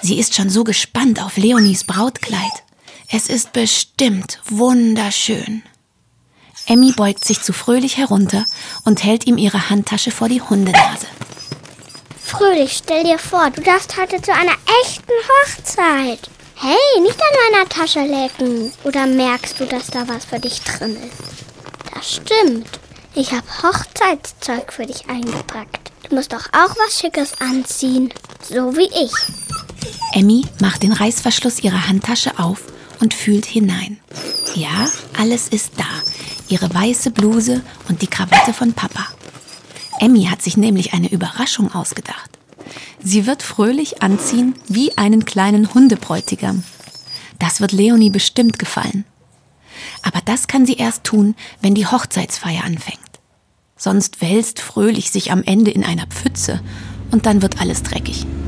Sie ist schon so gespannt auf Leonies Brautkleid. Es ist bestimmt wunderschön. Emmy beugt sich zu Fröhlich herunter und hält ihm ihre Handtasche vor die Hundenase. Fröhlich, stell dir vor, du darfst heute zu einer echten Hochzeit. Hey, nicht an meiner Tasche lecken. Oder merkst du, dass da was für dich drin ist? Das stimmt. Ich habe Hochzeitszeug für dich eingepackt. Du musst doch auch was Schickes anziehen. So wie ich. Emmy macht den Reißverschluss ihrer Handtasche auf und fühlt hinein. Ja, alles ist da. Ihre weiße Bluse und die Krawatte von Papa. Emmy hat sich nämlich eine Überraschung ausgedacht. Sie wird Fröhlich anziehen wie einen kleinen Hundebräutigam. Das wird Leonie bestimmt gefallen. Aber das kann sie erst tun, wenn die Hochzeitsfeier anfängt. Sonst wälzt Fröhlich sich am Ende in einer Pfütze und dann wird alles dreckig.